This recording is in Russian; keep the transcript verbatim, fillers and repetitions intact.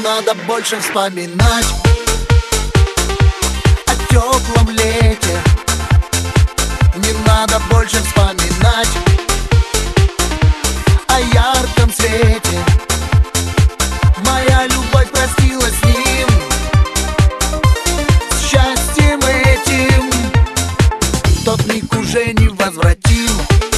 надо больше вспоминать о теплом лете. Не надо больше вспоминать о ярком свете. Моя любовь простилась с ним, с счастьем этим. Тот миг уже не возвратим.